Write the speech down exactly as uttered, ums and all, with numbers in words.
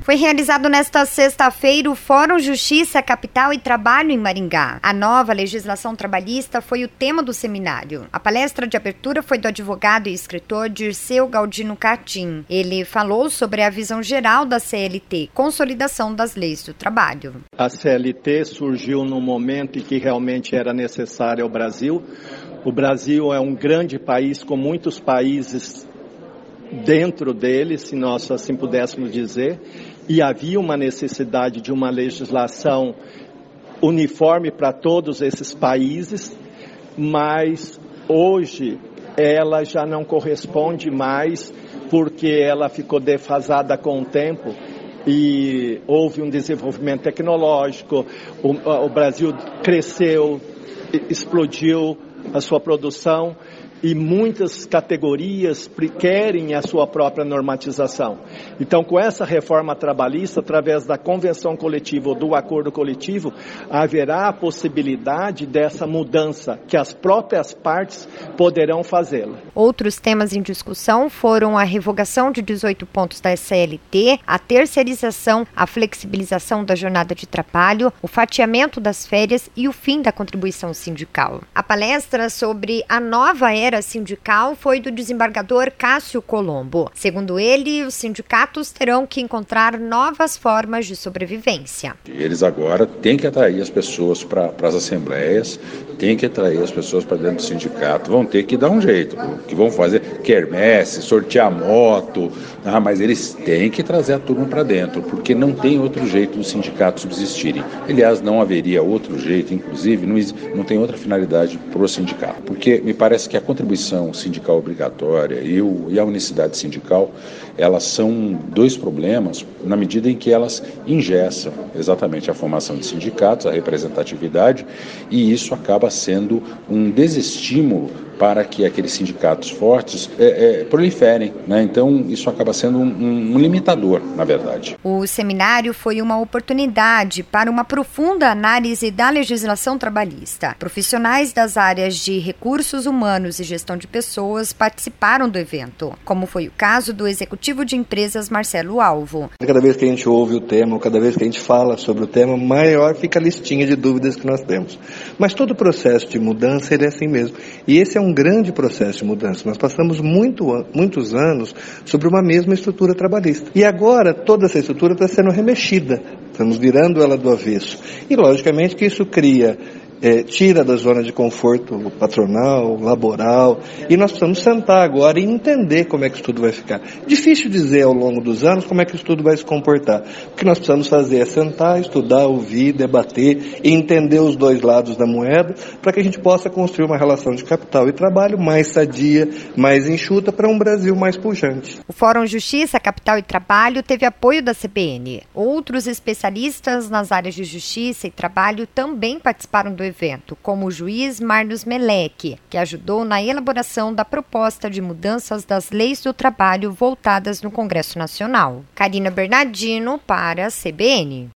Foi realizado nesta sexta-feira o Fórum Justiça, Capital e Trabalho em Maringá. A nova legislação trabalhista foi o tema do seminário. A palestra de abertura foi do advogado e escritor Dirceu Galdino Cartim. Ele falou sobre a visão geral da C L T, consolidação das leis do trabalho. A C L T surgiu no momento em que realmente era necessária ao Brasil. O Brasil é um grande país com muitos países dentro dele, se nós assim pudéssemos dizer, e havia uma necessidade de uma legislação uniforme para todos esses países, mas hoje ela já não corresponde mais porque ela ficou defasada com o tempo e houve um desenvolvimento tecnológico, o, o Brasil cresceu, explodiu a sua produção e muitas categorias querem a sua própria normatização. Então, com essa reforma trabalhista, através da convenção coletiva ou do acordo coletivo, haverá a possibilidade dessa mudança, que as próprias partes poderão fazê-la. Outros temas em discussão foram a revogação de dezoito pontos da C L T, a terceirização, a flexibilização da jornada de trabalho, o fatiamento das férias e o fim da contribuição sindical. A palestra sobre a nova era sindical foi do desembargador Cássio Colombo. Segundo ele, os sindicatos terão que encontrar novas formas de sobrevivência. Eles agora têm que atrair as pessoas para as assembleias, têm que atrair as pessoas para dentro do sindicato, vão ter que dar um jeito, que vão fazer quermesse, sortear moto, ah, mas eles têm que trazer a turma para dentro, porque não tem outro jeito dos sindicatos subsistirem. Aliás, não haveria outro jeito, inclusive, não, não tem outra finalidade para o sindicato, porque me parece que a contribuição sindical obrigatória e, o, e a unicidade sindical, elas são dois problemas na medida em que elas engessam exatamente a formação de sindicatos, a representatividade, e isso acaba sendo um desestímulo para que aqueles sindicatos fortes é, é, proliferem, né? Então isso acaba sendo um, um, um limitador, na verdade. O seminário foi uma oportunidade para uma profunda análise da legislação trabalhista. Profissionais das áreas de recursos humanos e gestão de pessoas participaram do evento, como foi o caso do executivo de empresas Marcelo Alvo. Cada vez que a gente ouve o tema, cada vez que a gente fala sobre o tema, maior fica a listinha de dúvidas que nós temos. Mas todo processo de mudança ele é assim mesmo. E esse é um grande processo de mudança. Nós passamos muito, muitos anos sobre uma mesma estrutura trabalhista. E agora toda essa estrutura está sendo remexida. Estamos virando ela do avesso. E logicamente que isso cria É, tira da zona de conforto patronal, laboral, e nós precisamos sentar agora e entender como é que isso tudo vai ficar. Difícil dizer ao longo dos anos como é que isso tudo vai se comportar. O que nós precisamos fazer é sentar, estudar, ouvir, debater e entender os dois lados da moeda para que a gente possa construir uma relação de capital e trabalho mais sadia, mais enxuta para um Brasil mais pujante. O Fórum Justiça, Capital e Trabalho teve apoio da C B N. Outros especialistas nas áreas de justiça e trabalho também participaram do evento. evento, como o juiz Marlos Meleque, que ajudou na elaboração da proposta de mudanças das leis do trabalho voltadas no Congresso Nacional. Karina Bernardino para a C B N.